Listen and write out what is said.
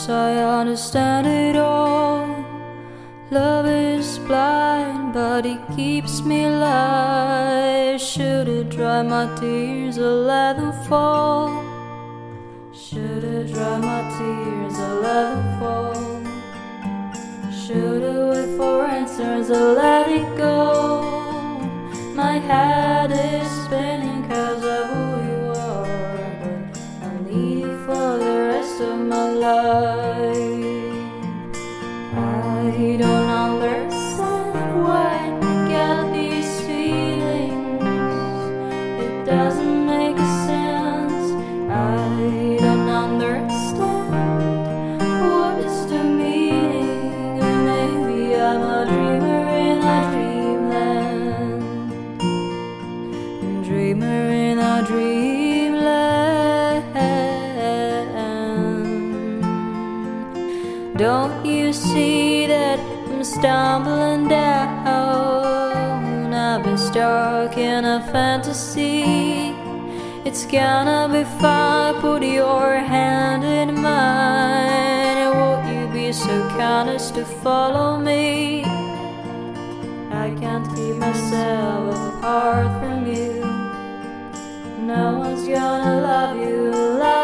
Yes, I understand it all. Love is blind, but it keeps me alive. Should it dry my tears or let them fall? Should it dry my tears or let them fall? Should I wait for answers or let it go? My head is spinning 'cause of who you are, but I need you for the rest of my life. I don't understand why I get these feelings. It doesn't make sense. I don't understand what is the meaning. Maybe I'm a dreamer in a dreamland, dreamer in a dreamland. Don't you see that I'm stumbling down? I've been stuck in a fantasy. It's gonna be fine. Put your hand in mine. Would you be so kind as to follow me? I can't keep myself apart from you. No one's gonna love you.